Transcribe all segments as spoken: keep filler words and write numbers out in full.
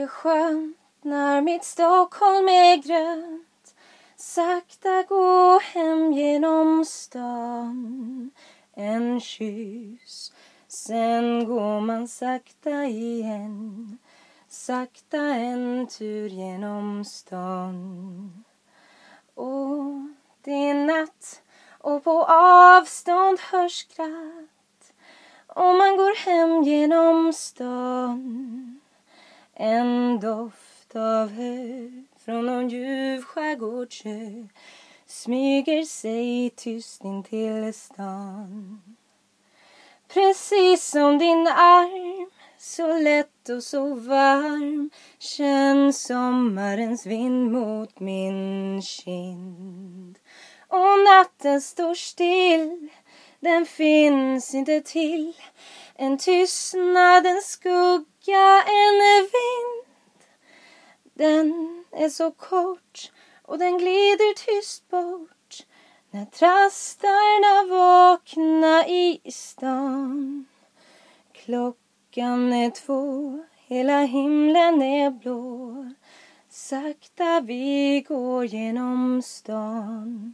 är skönt när mitt Stockholm är grönt. Sakta gå hem genom stan. En kyss, sen går man sakta igen. Sakta en tur genom stan. Och det är natt och på avstånd hörs skratt. Och man går hem genom stan. En doft av hö från någon ljuv skärgårdsö smyger sig tyst in till stan. Precis som din arm, så lätt och så varm, känns sommarens vind mot min kind. Och natten står still, den finns inte till. En tystnad, en skugga, en vind. Den är så kort och den glider tyst bort när trastarna vakna i stan. Klockan är två, hela himlen är blå. Sakta vi går genom stan.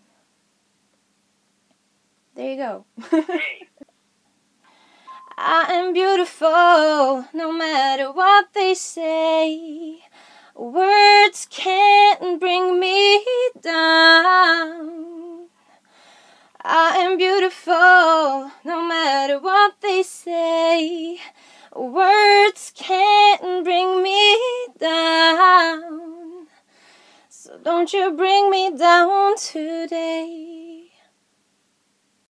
There you go. I am beautiful, no matter what they say. Words can't bring me down. I am beautiful, no matter what they say. Words can't bring me down. So don't you bring me down today.